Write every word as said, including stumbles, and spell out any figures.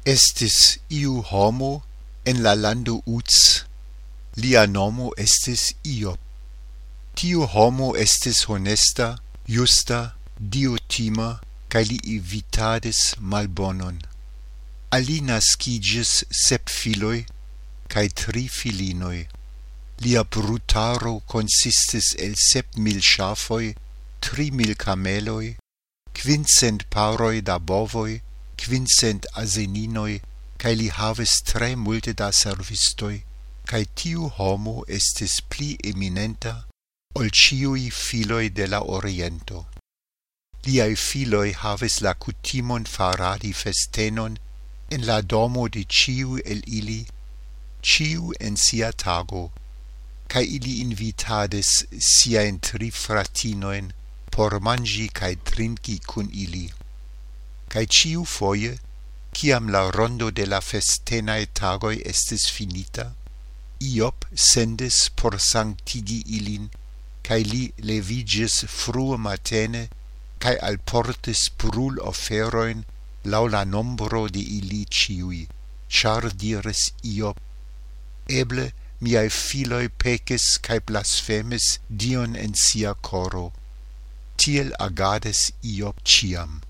Estis iu homo en la lando Uz, lia nomo estis Ijob. Tiu homo estis honesta, justa, diotima, cae li evitadis malbonon. Al li nascigis sep filoi, cae tri filinoi. Lia brutaro consistis el sep mil schafoi, tri mil cameloi, quincent paroi da bovoi, quincent aseninoi, cae li havis tre multe da servistoi, cae tiu homo estis pli eminenta ol ciui filoi de la Oriento. Liai filoi havis la cutimon faradi festenon en la domo de ciu el ili, ciu en sia tago, cae ili invitadis siain tri fratinoin por mangi cae trinki cun ili. Cae ciu foie, ciam la rondo de la festenae tagoi estis finita, Ijob sendis por sanctigi ilin, cae li levigis frue matene, cae alportis brul oferoin lau la nombro de ili ciui, char diris Ijob, eble miai filoi pecis cae blasfemis Dion en sia coro. Tiel agades Ijob ciam.